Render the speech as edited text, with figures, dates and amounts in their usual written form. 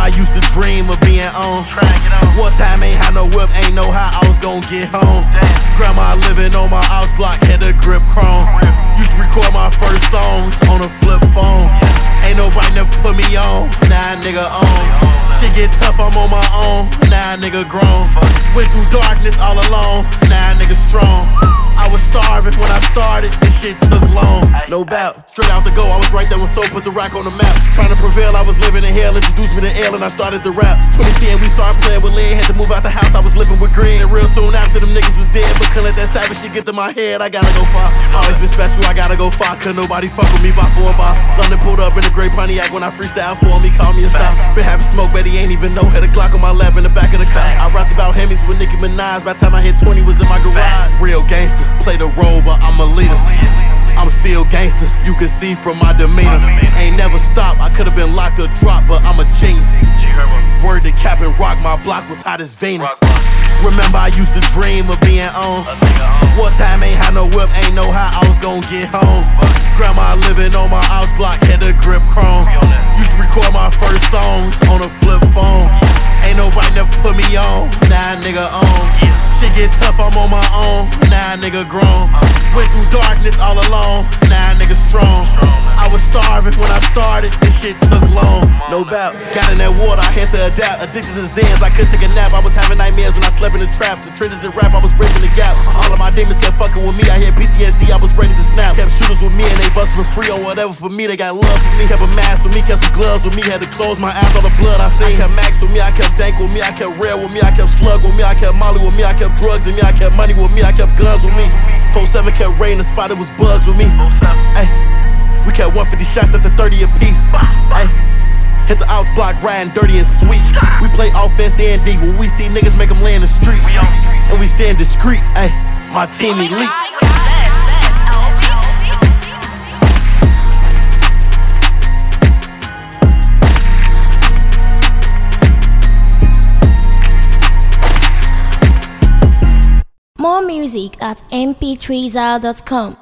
I used to dream of being on. One time ain't had no whip, ain't know how I was gon' get home. Grandma living on my house block, had the grip chrome. Used to record my first songs on a flip phone. Ain't nobody never put me on, now nigga on. Shit get tough, I'm on my own, now nigga grown. Went through darkness all alone, now nigga strong. I was starving when I started, this shit took long. No doubt, straight out the go, I was right there when Soul put the rock on the map. Trying to prevail, I was living in hell, introduced me to L and I started to rap. 2010, we started playing with lead, had to move out the house, I was living with green. And real soon after them niggas was dead, but couldn't let that savage shit get to my head, I gotta go far. Always been special, I gotta go far, couldn't nobody fuck with me by 4 bar. London pulled up in the gray Pontiac when I freestyle for him, he called me a star. Been having smoke, but he ain't even know, had a Glock on my lap in the back of the car. I rapped about Hemis with Nicki Minaj, by the time I hit 20 was in my garage. Real gangster, play the role, but I'm a leader. I'm still gangster, you can see from my demeanor. Ain't never stopped, I could've been locked or dropped, but I'm a genius. Word to Cap and Rock, my block was hot as Venus. Remember I used to dream of being on. One time ain't had no whip, ain't know how I was gon' get home. Grandma living on my house block, had the grip chrome. Used to record my first songs on a flip phone. Ain't nobody never put me on, now nigga on. Shit get tough, I'm on my own, now nigga grown. Went through darkness all alone, now nigga strong. I was starving when I started, this shit took long. No doubt, got in that water, I had to adapt. Addicted to Zans, I couldn't take a nap. I was having nightmares when I slept in the trap. The trenches in rap, I was bridging the gap. All of my demons kept fucking with me, I had PTSD, I was ready to snap. Kept shooters with me and they bust for free or whatever for me. They got love for me, kept a mask with me, kept some gloves with me. Had to close my eyes, all the blood I seen. I kept Max with me, I kept Dank with me, I kept Rail with me, I kept Slug with me, I kept Molly with me, I kept drugs in me, I kept money with me, I kept guns with me. 4-7 kept raiding the spot, it was bugs with me. Ay, we kept 150 shots, that's a 30 apiece. Ay, hit the house block, riding dirty and sweet. We play offense and D, when we see niggas make them lay in the street. And we stand discreet, ay, my team elite. More music at mp3zal.com.